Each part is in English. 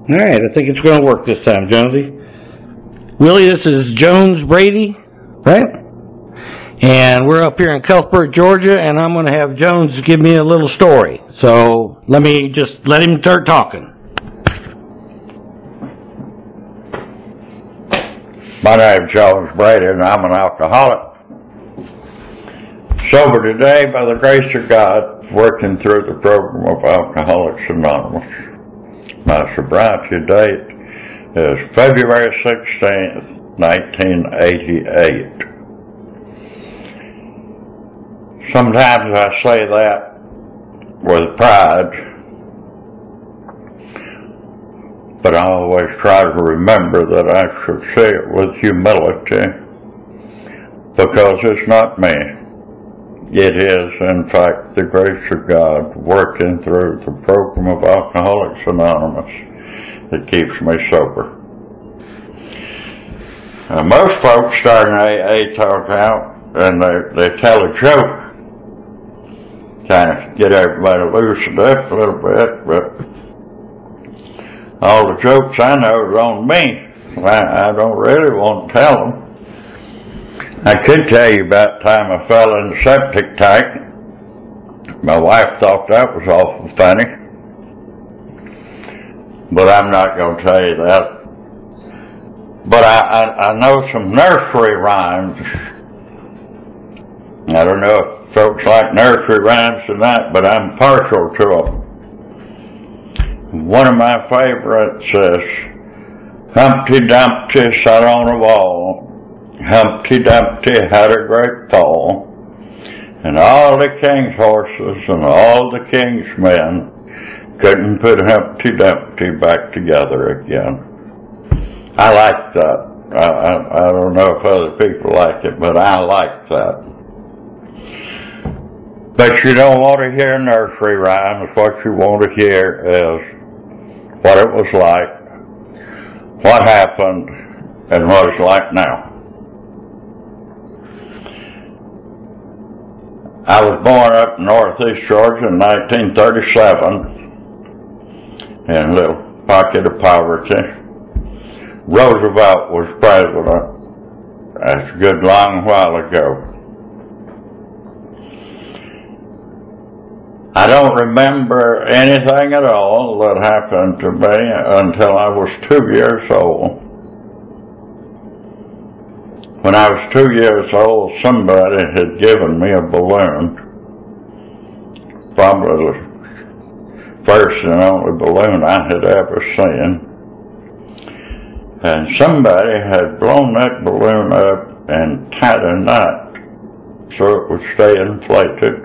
All right, I think it's going to work this time, Jonesy. Willie, this is Jones Brady, right? And we're up here in Cuthbert, Georgia, and I'm going to have Jones give me a little story. So let him start talking. My name's Jones Brady, and I'm an alcoholic. Sober today by the grace of God, working through the program of Alcoholics Anonymous. My sobriety date is February 16th, 1988. Sometimes I say that with pride, but I always try to remember that I should say it with humility, because it's not me. It is, in fact, the grace of God working through the program of Alcoholics Anonymous that keeps me sober. Most folks start an AA talk out and they tell a joke, kind of get everybody loosened up a little bit, but all the jokes I know is on me. I don't really want to tell them. I could tell you about the time I fell in the septic tank. My wife thought that was awful funny, but I'm not going to tell you that. But I know some nursery rhymes. I don't know if folks like nursery rhymes or not, but I'm partial to them. One of my favorites is, Humpty Dumpty sat on a wall. Humpty Dumpty had a great fall, and all the king's horses and all the king's men couldn't put Humpty Dumpty back together again. I like that. I don't know if other people like it, but I like that. But you don't want to hear nursery rhymes. What you want to hear is what it was like, what happened, and what it's like now. I was born up in northeast Georgia in 1937 in a little pocket of poverty. Roosevelt was president. That's a good long while ago. I don't remember anything at all that happened to me until I was 2 years old. When I was 2 years old, somebody had given me a balloon. Probably the first and only balloon I had ever seen. And somebody had blown that balloon up and tied a knot so it would stay inflated.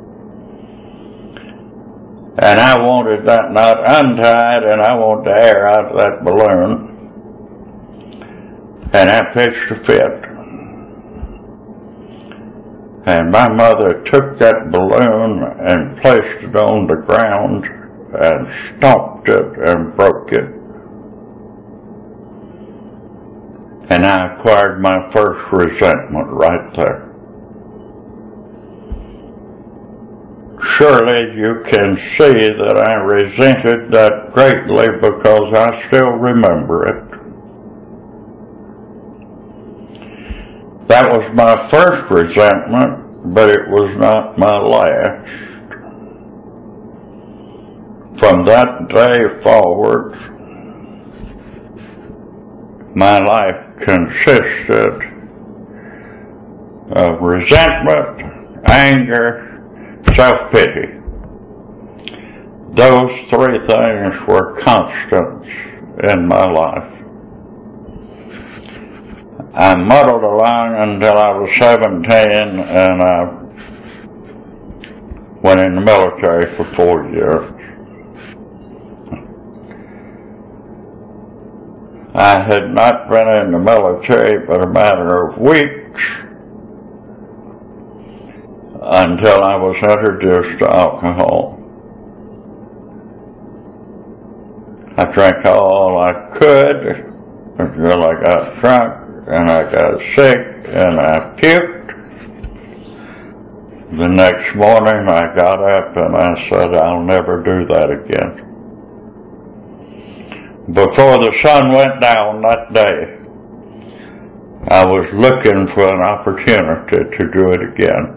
And I wanted that knot untied, and I wanted the air out of that balloon. And I pitched a fit. And my mother took that balloon and placed it on the ground and stomped it and broke it. And I acquired my first resentment right there. Surely you can see that I resented that greatly because I still remember it. That was my first resentment, but it was not my last. From that day forward, my life consisted of resentment, anger, self-pity. Those three things were constants in my life. I muddled along until I was 17, and I went in the military for 4 years. I had not been in the military but a matter of weeks until I was introduced to alcohol. I drank all I could until I got drunk, and I got sick, and I puked. The next morning I got up and I said, I'll never do that again. before the sun went down that day, I was looking for an opportunity to do it again.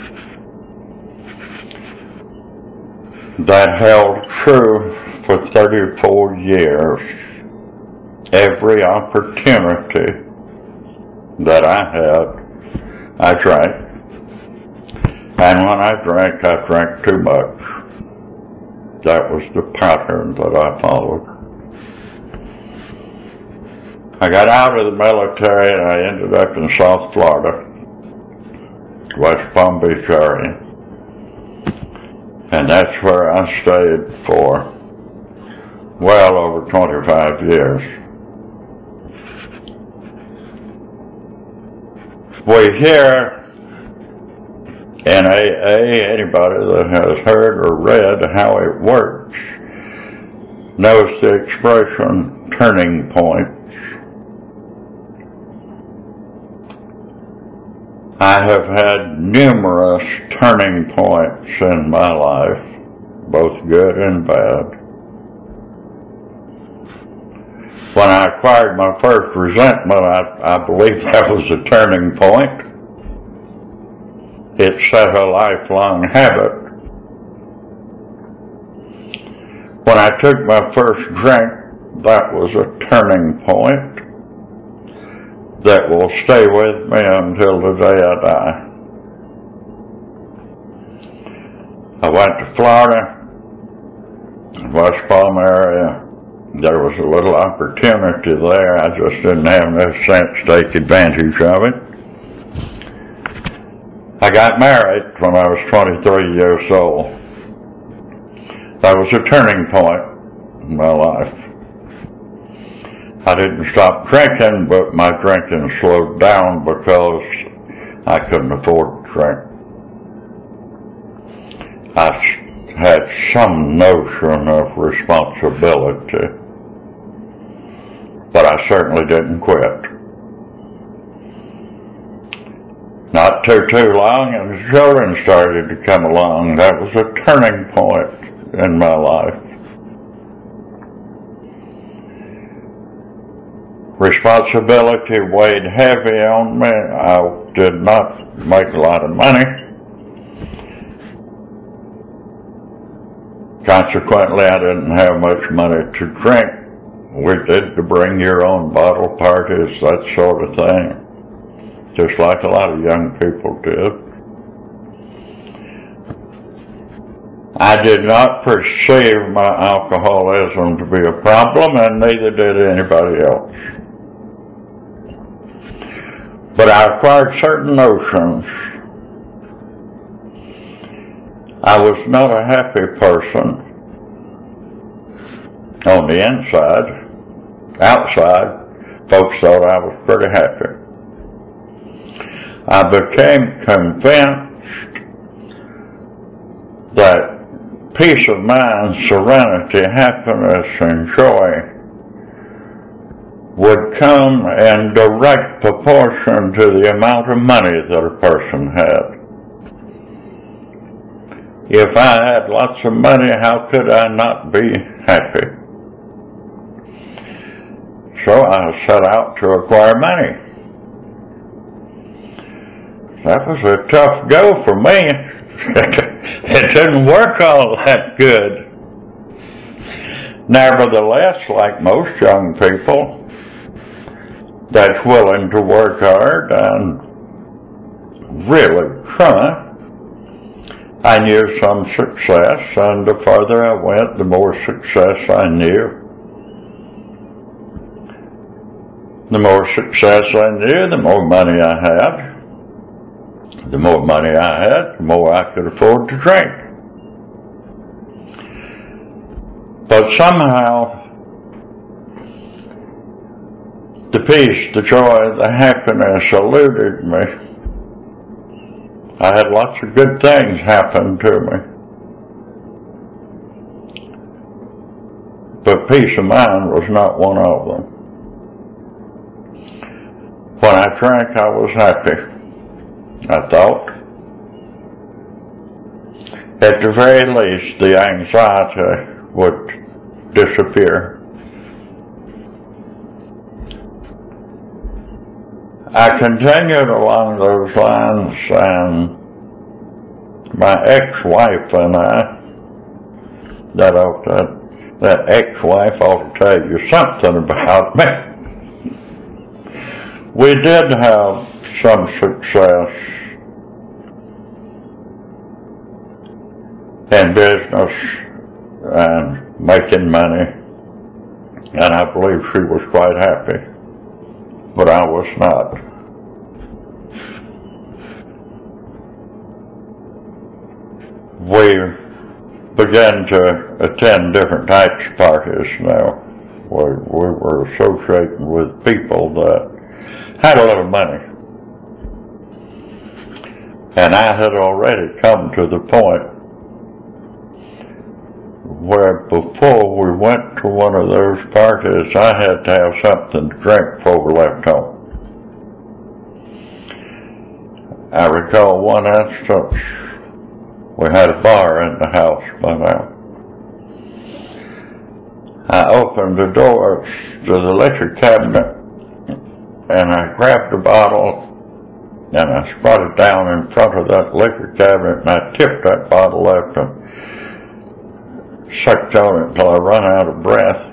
That held true for 34 years. Every opportunity that I had, I drank. And when I drank too much. That was the pattern that I followed. I got out of the military and I ended up in South Florida, West Palm Beach area. And that's where I stayed for well over 25 years. We hear in AA, anybody that has heard or read how it works knows the expression turning point. I have had numerous turning points in my life, both good and bad. When I acquired my first resentment, I believe that was a turning point. It set a lifelong habit. When I took my first drink, that was a turning point that will stay with me until the day I die. I went to Florida, West Palm area. There was a little opportunity there. I just didn't have enough sense to take advantage of it. I got married when I was 23 years old. That was a turning point in my life. I didn't stop drinking, but my drinking slowed down because I couldn't afford to drink. I had some notion of responsibility, but I certainly didn't quit. Not too long, and the children started to come along. That was a turning point in my life. Responsibility weighed heavy on me. I did not make a lot of money. Consequently, I didn't have much money to drink. We did the bring your own bottle parties, that sort of thing, just like a lot of young people did. I did not perceive my alcoholism to be a problem, and neither did anybody else. But I acquired certain notions. I was not a happy person on the inside. Outside, folks thought I was pretty happy. I became convinced that peace of mind, serenity, happiness, and joy would come in direct proportion to the amount of money that a person had. If I had lots of money, how could I not be happy? So I set out to acquire money. That was a tough go for me. It didn't work all that good. Nevertheless, like most young people that's willing to work hard and really try, I knew some success, and the farther I went, the more success I knew. The more success I knew, the more money I had. The more money I had, the more I could afford to drink. But somehow, the peace, the joy, the happiness eluded me. I had lots of good things happen to me. But peace of mind was not one of them. When I drank, I was happy, I thought. At the very least, the anxiety would disappear. I continued along those lines, and my ex-wife and I, that ex-wife ought to tell you something about me. We did have some success in business and making money, and I believe she was quite happy, but I was not. We began to attend different types of parties now. We were associating with people that had a little money. And I had already come to the point where before we went to one of those parties, I had to have something to drink before we left home. I recall one instance. We had a bar in the house by now. I opened the door to the liquor cabinet, and I grabbed a bottle, and I squatted it down in front of that liquor cabinet, and I tipped that bottle up and sucked on it until I run out of breath.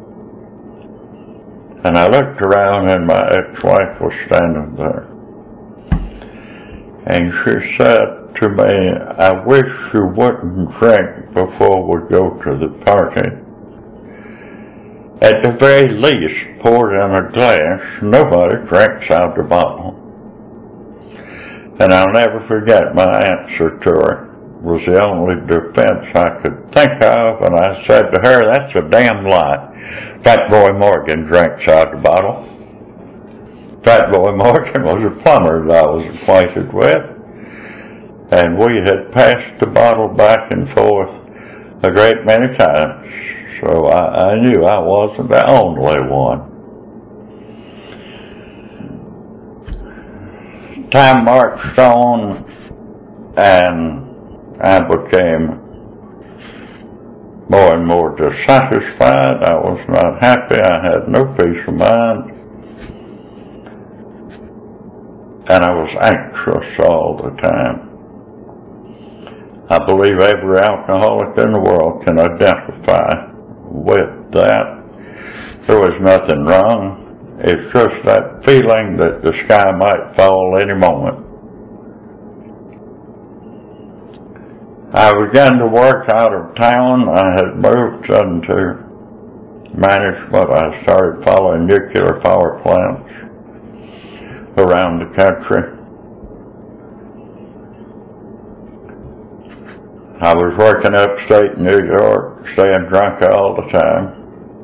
And I looked around, and my ex-wife was standing there. And she said to me, "I wish you wouldn't drink before we go to the party. At the very least, pour it in a glass. Nobody drinks out of the bottle." And I'll never forget my answer to her. It was the only defense I could think of, and I said to her, "That's a damn lie. Fat Boy Morgan drinks out of the bottle." Fat Boy Morgan was a plumber that I was acquainted with, and we had passed the bottle back and forth a great many times, so I knew I wasn't the only one. Time marched on, and I became more and more dissatisfied. I was not happy. I had no peace of mind. And I was anxious all the time. I believe every alcoholic in the world can identify with that. There was nothing wrong. It's just that feeling that the sky might fall any moment. I began to work out of town. I had moved into management. I started following nuclear power plants around the country. I was working upstate New York, staying drunk all the time.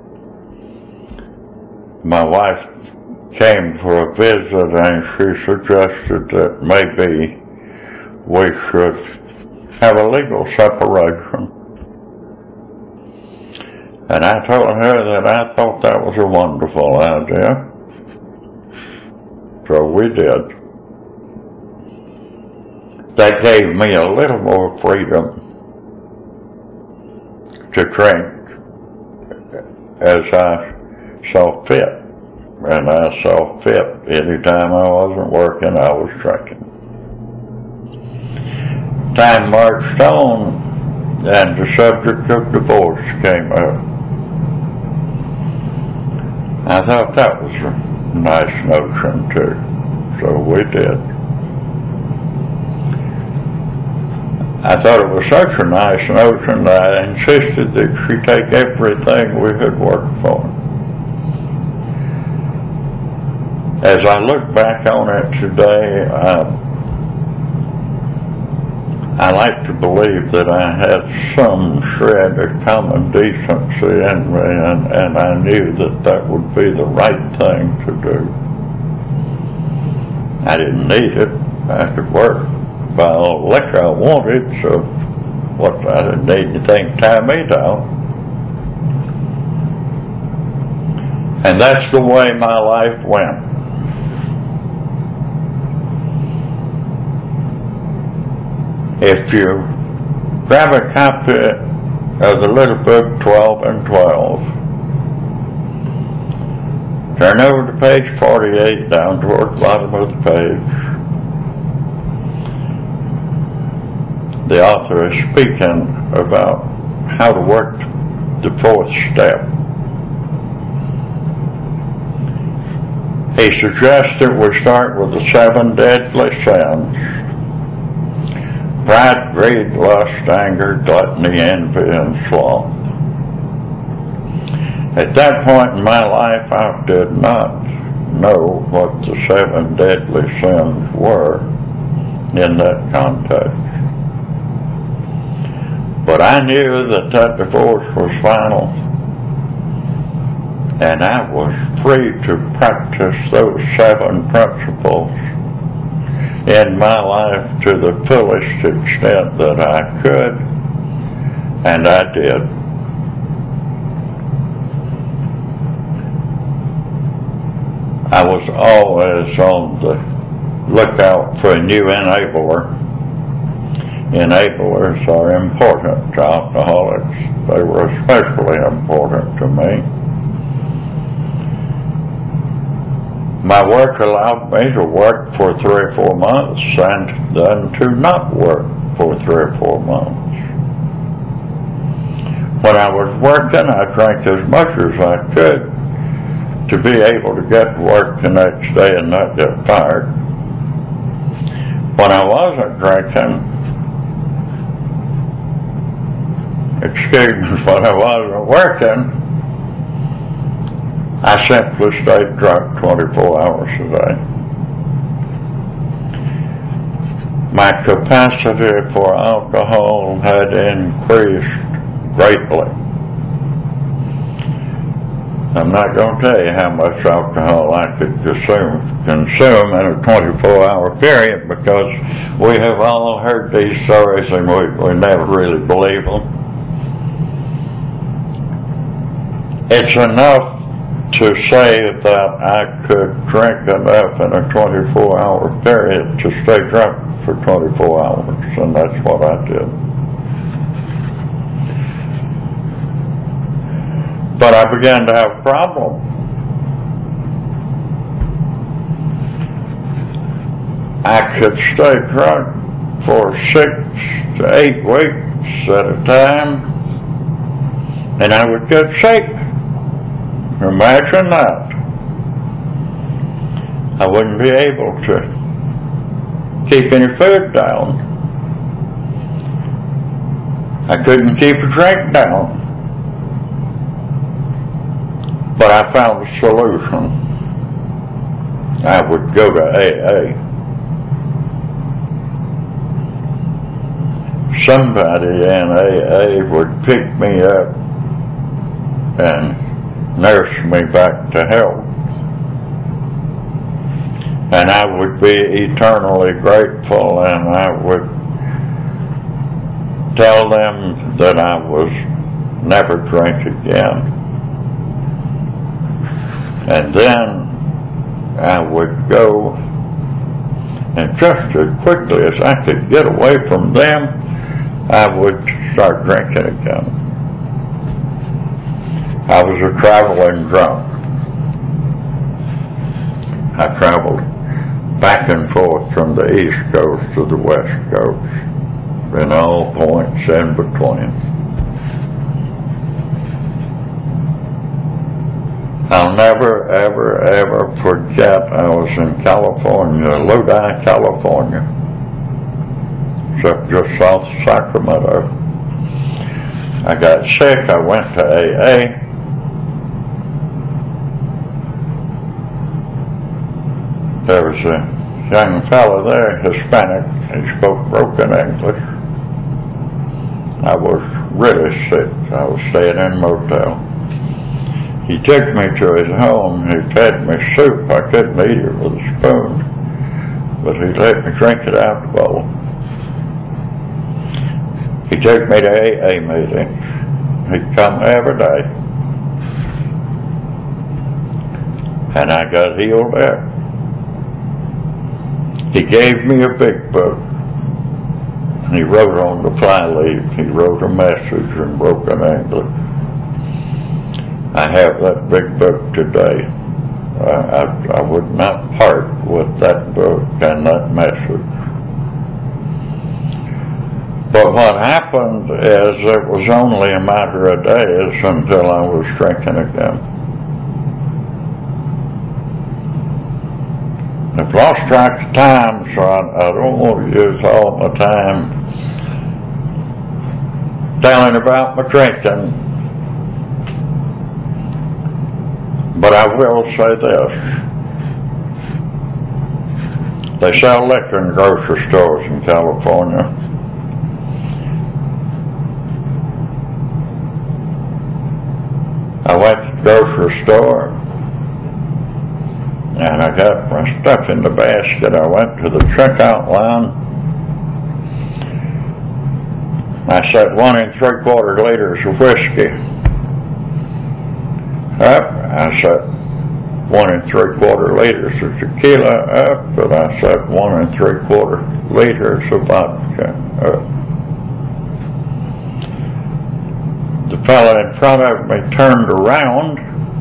My wife came for a visit, and she suggested that maybe we should have a legal separation. And I told her that I thought that was a wonderful idea. So we did. That gave me a little more freedom to drink as I saw fit. And I saw fit anytime I wasn't working, I was drinking. Time marched on, and the subject of divorce came up. I thought that was a nice notion too, so we did. I thought it was such a nice notion that I insisted that she take everything we had worked for. As I look back on it today, I like to believe that I had some shred of common decency in me, and I knew that that would be the right thing to do. I didn't need it. I could work by all the liquor I wanted, so I didn't need anything to tie me down. And that's the way my life went. If you grab a copy of the little book 12 and 12, turn over to page 48, down toward the bottom of the page, the author is speaking about how to work the fourth step. He suggests that we start with the 7 deadly sins: pride, greed, lust, anger, gluttony, envy, and sloth. At that point in my life, I did not know what the 7 deadly sins were in that context. But I knew that divorce was final, and I was free to practice those 7 principles in my life to the fullest extent that I could, and I did. I was always on the lookout for a new enabler. Enablers are important to alcoholics. They were especially important to me. My work allowed me to work for 3 or 4 months and then to not work for 3 or 4 months. When I was working, I drank as much as I could to be able to get to work the next day and not get fired. When I wasn't drinking, when I wasn't working, I simply stayed drunk 24 hours a day. My capacity for alcohol had increased greatly. I'm not going to tell you how much alcohol I could consume in a 24-hour period, because we have all heard these stories and we never really believe them. It's enough to say that I could drink enough in a 24-hour period to stay drunk for 24 hours, and that's what I did. But I began to have a problem. I could stay drunk for 6 to 8 weeks at a time, and I would get sick. Imagine that. I wouldn't be able to keep any food down. I couldn't keep a drink down. But I found a solution. I would go to AA. Somebody in AA would pick me up and nurse me back to health. And I would be eternally grateful, and I would tell them that I was never drink again. And then I would go, and just as quickly as I could get away from them, I would start drinking again. I was a traveling drunk. I traveled back and forth from the East Coast to the West Coast, and all points in between. I'll never, ever, ever forget, I was in California, Lodi, California, just south of Sacramento. I got sick, I went to AA. There was a young fellow there, Hispanic, he spoke broken English. I was really sick, I was staying in a motel. He took me to his home, he fed me soup. I couldn't eat it with a spoon, but he let me drink it out the bowl. He took me to AA meetings. He'd come every day. And I got healed there. He gave me a big book. And he wrote on the flyleaf, he wrote a message in broken English. I have that big book today, I would not part with that book and that message. But what happened is it was only a matter of days until I was drinking again. I've lost track of time, so I don't want to use all my time telling about my drinking. But I will say this. They sell liquor in grocery stores in California. I went to the grocery store and I got my stuff in the basket. I went to the checkout line. I said 1 3/4 liters of whiskey. Up. I said 1 3/4 liters of tequila. Up. And I said 1 3/4 liters of vodka. Up. The fellow in front of me turned around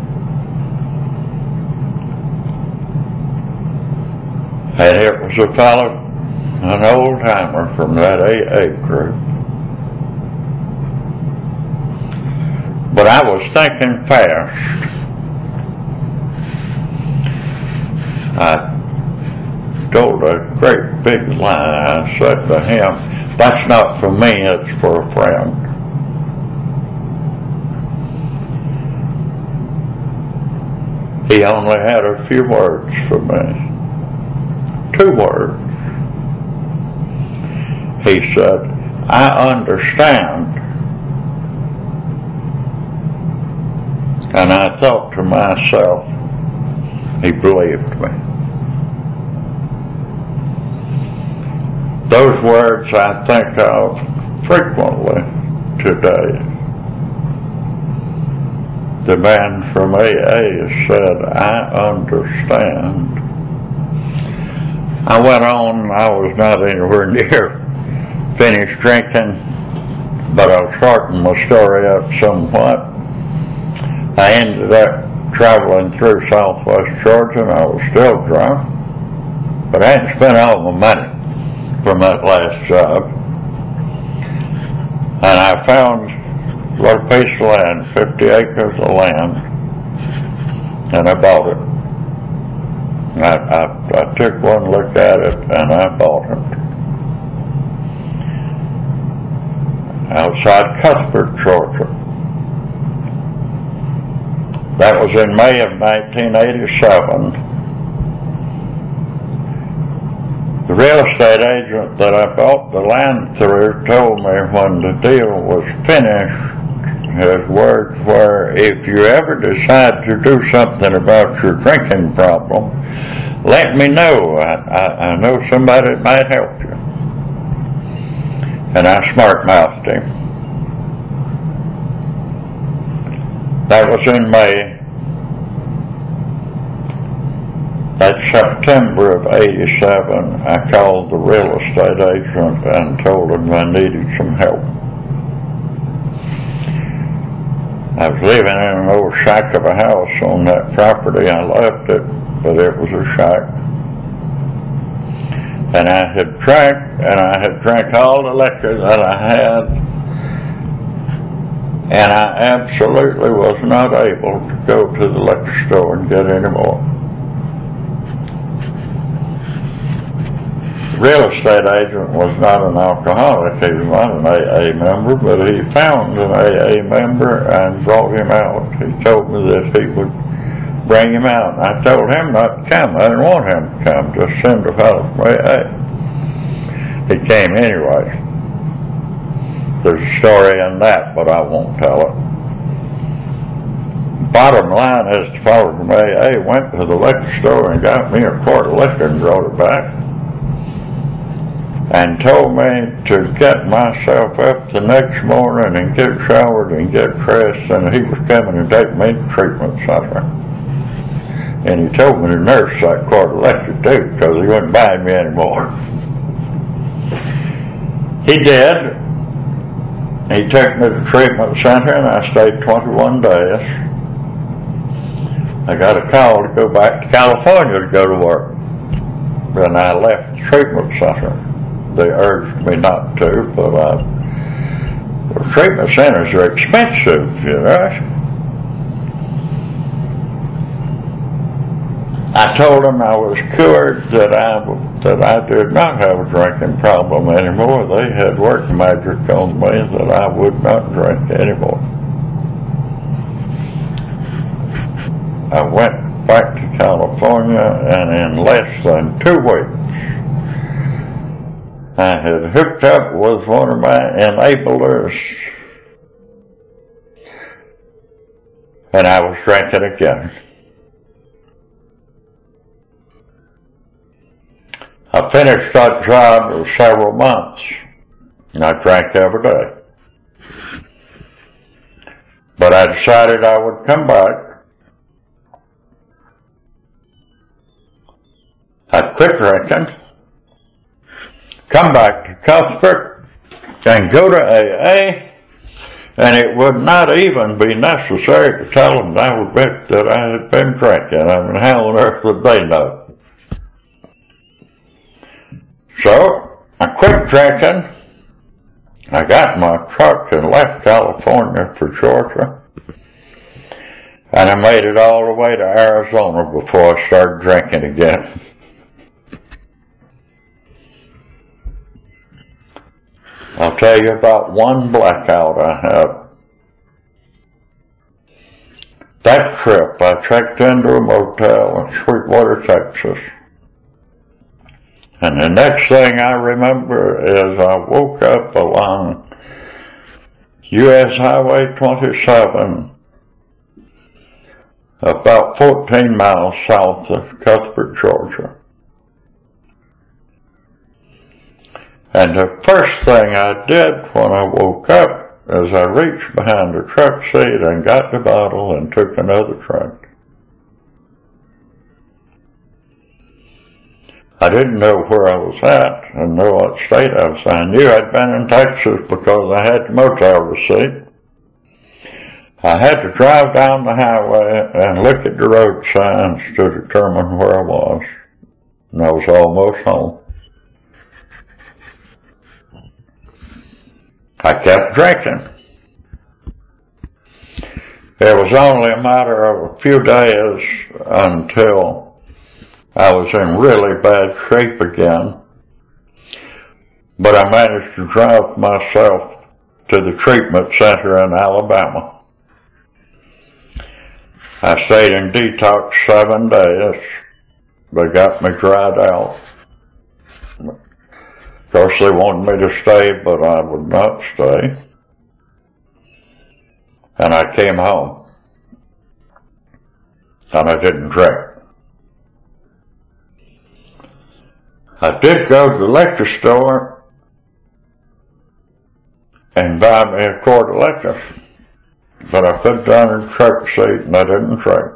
and it was a fellow, an old timer from that AA group. But I was thinking fast. I told a great big lie. I said to him, "That's not for me, it's for a friend." He only had a few words for me. 2 words. He said, "I understand." And I thought to myself, he believed me. Those words I think of frequently today. The man from AA said, "I understand." I went on. I was not anywhere near finished drinking, but I'll shorten my story up somewhat. I ended up traveling through southwest Georgia, and I was still drunk, but I hadn't spent all my money from that last job. And I found a little piece of land, 50 acres of land, and I bought it. I took one look at it and I bought it. Outside Cuthbert, Georgia. That was in May of 1987. The real estate agent that I bought the land through told me when the deal was finished, his words were, "If you ever decide to do something about your drinking problem, let me know. I know somebody that might help you." And I smart-mouthed him. That was in May. That September of '87, I called the real estate agent and told him I needed some help. I was living in an old shack of a house on that property. I loved it, but it was a shack. And I had drank all the liquor that I had, and I absolutely was not able to go to the liquor store and get any more. The real estate agent was not an alcoholic. He was not an AA member, but he found an AA member and brought him out. He told me that he would bring him out. And I told him not to come. I didn't want him to come. Just send a fellow from AA. He came anyway. There's a story in that, but I won't tell it. Bottom line is, the fellow from AA went to the liquor store and got me a quart of liquor and brought it back, and told me to get myself up the next morning and get showered and get dressed, and he was coming to take me to the treatment center. And he told me to nurse that quart of liquor too, because he wouldn't buy me anymore. He did. He took me to the treatment center, and I stayed 21 days. I got a call to go back to California to go to work. Then I left the treatment center. They urged me not to, but the treatment centers are expensive, you know. I told them I was cured, that I did not have a drinking problem anymore. They had worked magic on me that I would not drink anymore. I went back to California, and in less than 2 weeks, I had hooked up with one of my enablers, and I was drinking again. I finished that job in several months, and I drank every day. But I decided I would come back. I'd quit drinking, come back to Cuthbert, and go to AA, and it would not even be necessary to tell them that I had been drinking. I mean, how on earth would they know? So, I quit drinking. I got in my truck and left California for Georgia. And I made it all the way to Arizona before I started drinking again. I'll tell you about one blackout I had. That trip, I checked into a motel in Sweetwater, Texas. And the next thing I remember is I woke up along U.S. Highway 27, about 14 miles south of Cuthbert, Georgia. And the first thing I did when I woke up is I reached behind the truck seat and got the bottle and took another drink. I didn't know where I was at and know what state I was in. I knew I'd been in Texas because I had the motel receipt. I had to drive down the highway and look at the road signs to determine where I was. And I was almost home. I kept drinking. It was only a matter of a few days until I was in really bad shape again, but I managed to drive myself to the treatment center in Alabama. I stayed in detox 7 days. They got me dried out. Of course, they wanted me to stay, but I would not stay. And I came home, and I didn't drink. I did go to the liquor store and buy me a quart of liquor, but I put down in the truck seat and I didn't drink.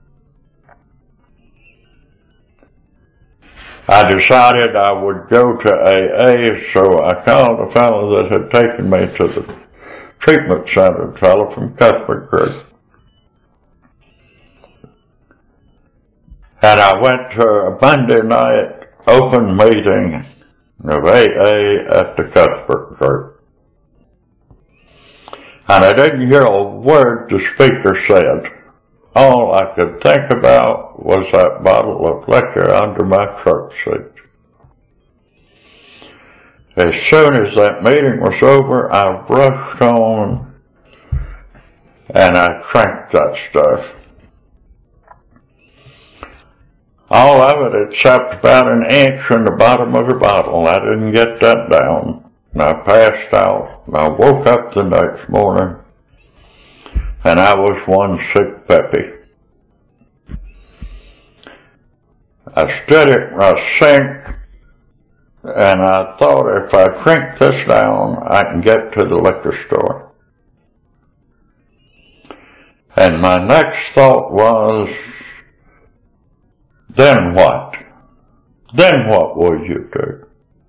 I decided I would go to AA, so I called a fellow that had taken me to the treatment center, a fellow from Cuthbert Creek. And I went to a Monday night open meeting of AA at the Cuthbert Creek. And I didn't hear a word the speaker said. All I could think about was that bottle of liquor under my truck seat. As soon as that meeting was over, I rushed home and I drank that stuff. All of it except about an inch in the bottom of the bottle. I didn't get that down. And I passed out. And I woke up the next morning, and I was one sick peppy. I stood at my sink, and I thought if I drink this down, I can get to the liquor store. And my next thought was, then what? Then what will you do?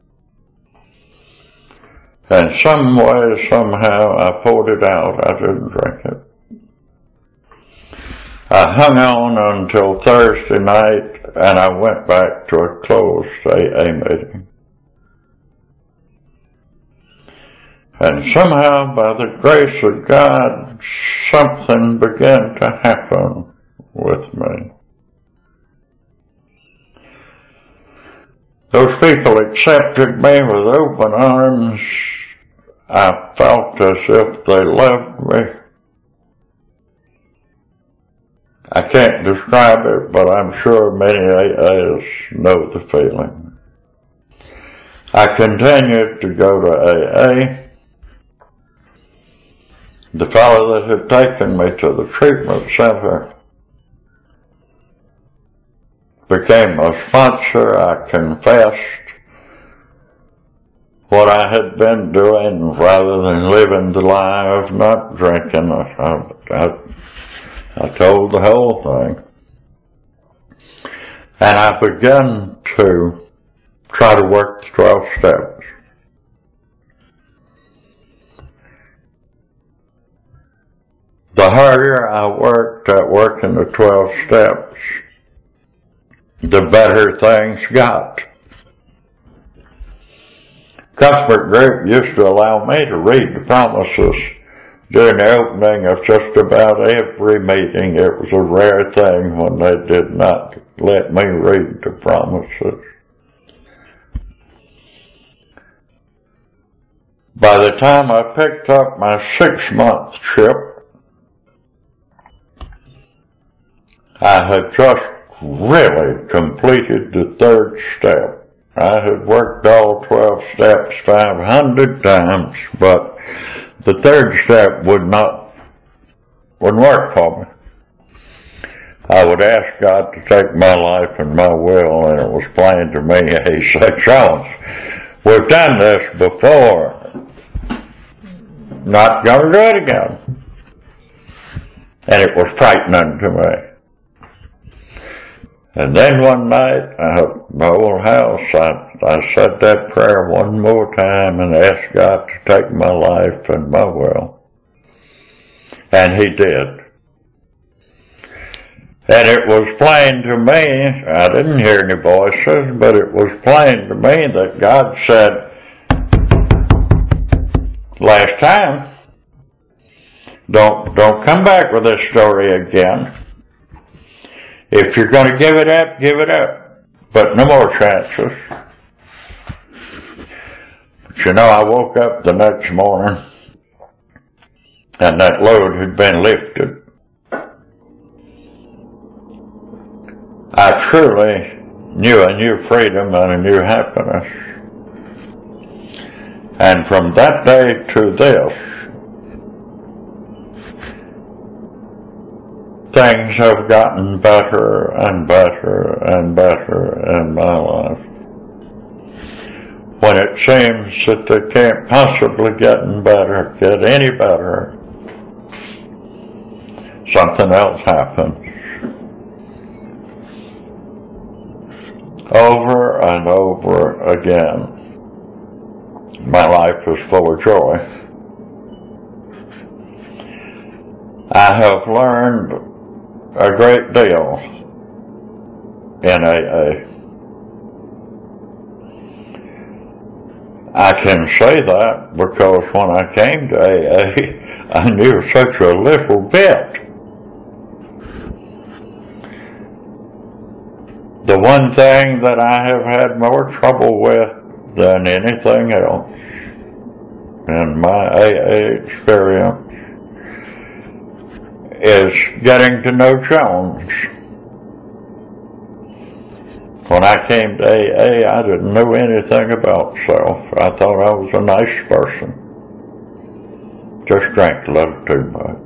And some way, somehow, I pulled it out. I didn't drink it. I hung on until Thursday night, and I went back to a closed AA meeting. And somehow, by the grace of God, something began to happen with me. Those people accepted me with open arms. I felt as if they loved me. I can't describe it, but I'm sure many AAs know the feeling. I continued to go to AA. The fellow that had taken me to the treatment center became a sponsor. I confessed what I had been doing rather than living the lie of not drinking. I told the whole thing. And I began to try to work the 12 steps. The harder I worked at working the 12 steps, the better things got. Cuthbert Group used to allow me to read the promises during the opening of just about every meeting. It was a rare thing when they did not let me read the promises. By the time I picked up my 6-month trip, I had just really completed the 3rd step. I had worked all 12 steps 500 times, but the 3rd step wouldn't work for me. I would ask God to take my life and my will, and it was plain to me. He said, "Jones, we've done this before. Not going to do it again." And it was frightening to me. And then one night, the whole house, I said that prayer one more time and asked God to take my life and my will. And He did. And it was plain to me, I didn't hear any voices, but it was plain to me that God said, "Last time, don't come back with this story again. If you're going to give it up, give it up. But no more chances." But I woke up the next morning and that load had been lifted. I truly knew a new freedom and a new happiness. And from that day to this, things have gotten better and better and better in my life. When it seems that they can't possibly get any better, something else happens. Over and over again, my life is full of joy. I have learned a great deal in AA. I can say that because when I came to AA, I knew such a little bit. The one thing that I have had more trouble with than anything else in my AA experience is getting to know Jones. When I came to AA, I didn't know anything about self. I thought I was a nice person. Just drank a little too much.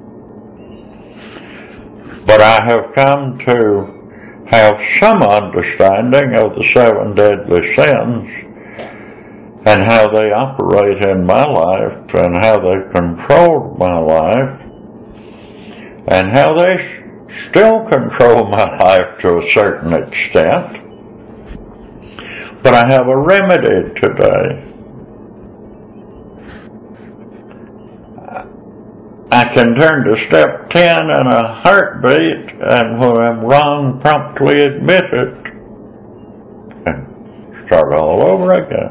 But I have come to have some understanding of the 7 deadly sins and how they operate in my life and how they controlled my life and how they still control my life to a certain extent. But I have a remedy today. I I can turn to step 10 in a heartbeat, and when I'm wrong, promptly admit it and start all over again.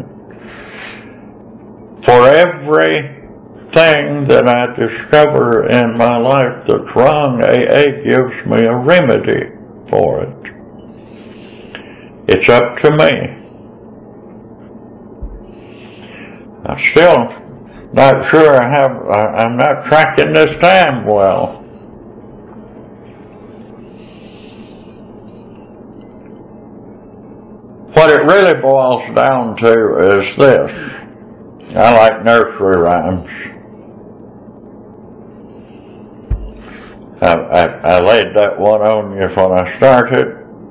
For everything that I discover in my life that's wrong, AA gives me a remedy for it. It's up to me. I'm still not sure I'm not tracking this time well. What it really boils down to is this. I like nursery rhymes. I laid that one on you when I started.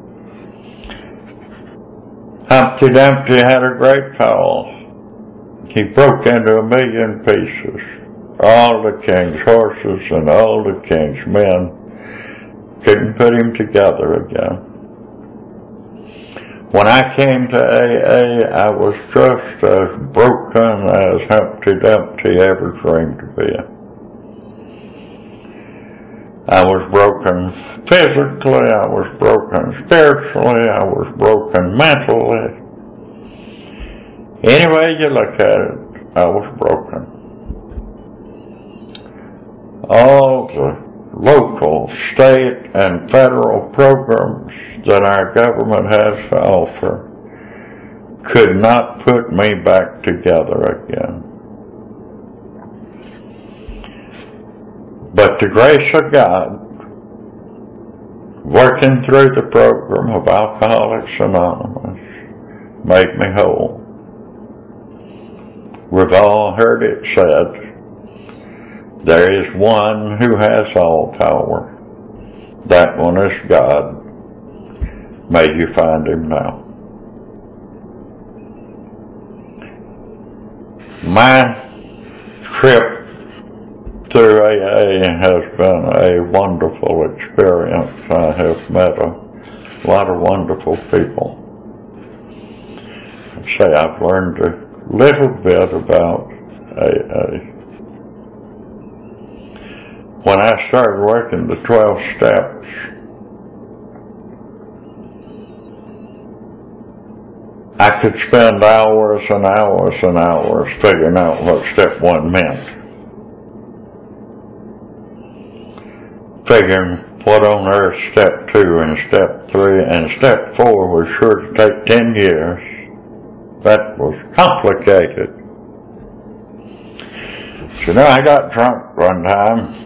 Humpty Dumpty had a great fall. He broke into 1,000,000 pieces. All the king's horses and all the king's men couldn't put him together again. When I came to AA, I was just as broken as Humpty Dumpty ever dreamed to be. I was broken physically, I was broken spiritually, I was broken mentally. Any way you look at it, I was broken. All the local, state, and federal programs that our government has to offer could not put me back together again. But the grace of God, working through the program of Alcoholics Anonymous, made me whole. We've all heard it said, there is one who has all power. That one is God. May you find him now. My trip through AA has been a wonderful experience. I have met a lot of wonderful people. I've learned a little bit about AA. When I started working the 12 steps, I could spend hours and hours and hours figuring out what step 1 meant. Figuring what on earth step 2 and step 3 and step 4 was sure to take 10 years. That was complicated. So I got drunk one time.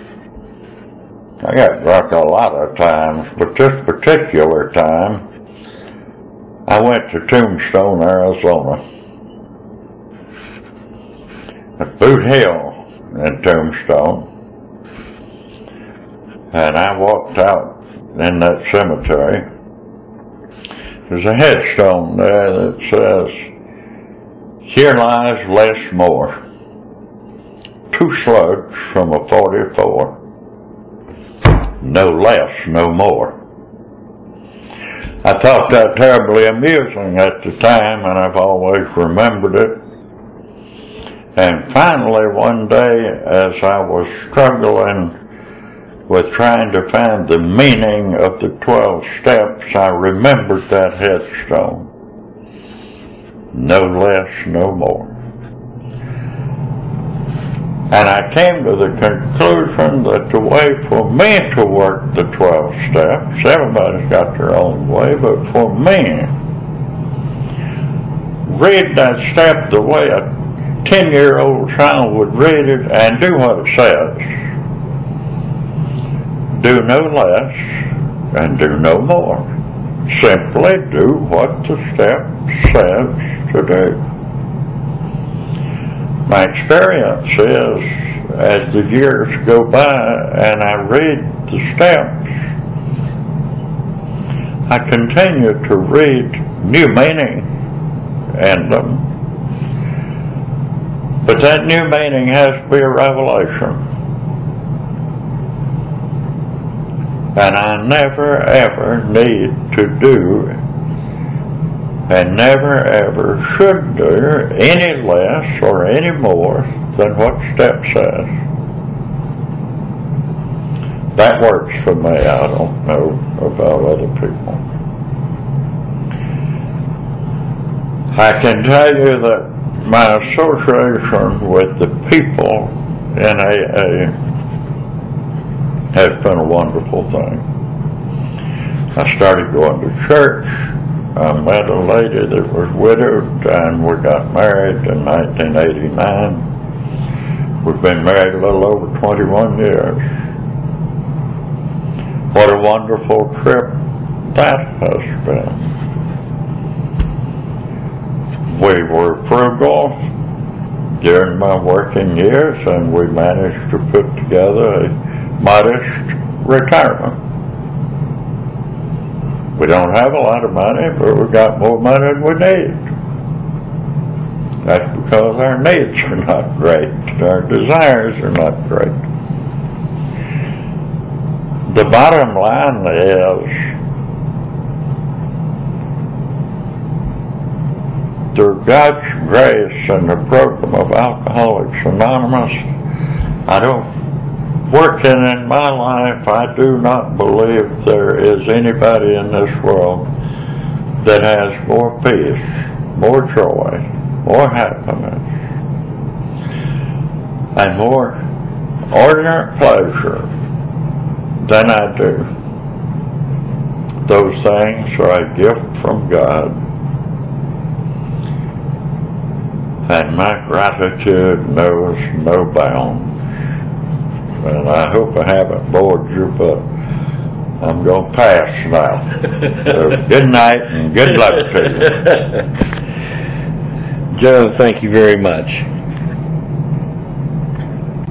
I got drunk a lot of times, but this particular time, I went to Tombstone, Arizona. At Boot Hill in Tombstone. And I walked out in that cemetery. There's a headstone there that says, here lies Les Moore, 2 slugs from a 44. No less, no more. I thought that terribly amusing at the time, and I've always remembered it. And finally, one day, as I was struggling with trying to find the meaning of the 12 steps, I remembered that headstone. No less, no more. And I came to the conclusion that the way for me to work the 12 steps, everybody's got their own way, but for me, read that step the way a 10-year-old child would read it and do what it says. Do no less and do no more. Simply do what the step says to do. My experience is, as the years go by and I read the steps, I continue to read new meaning in them. But that new meaning has to be a revelation. And I never ever need to do and never ever should do any less or any more than what step says. That works for me. I don't know about other people. I can tell you that my association with the people in AA has been a wonderful thing. I started going to church. I met a lady that was widowed, and we got married in 1989. We've been married a little over 21 years. What a wonderful trip that has been. We were frugal during my working years, and we managed to put together a modest retirement. We don't have a lot of money, but we got more money than we need. That's because our needs are not great. Our desires are not great. The bottom line is, through God's grace and the program of Alcoholics Anonymous, working in my life, I do not believe there is anybody in this world that has more peace, more joy, more happiness, and more ordinary pleasure than I do. Those things are a gift from God, and my gratitude knows no bounds. And I hope I haven't bored you, but I'm going to pass now. So good night and good luck to you. Jones, thank you very much.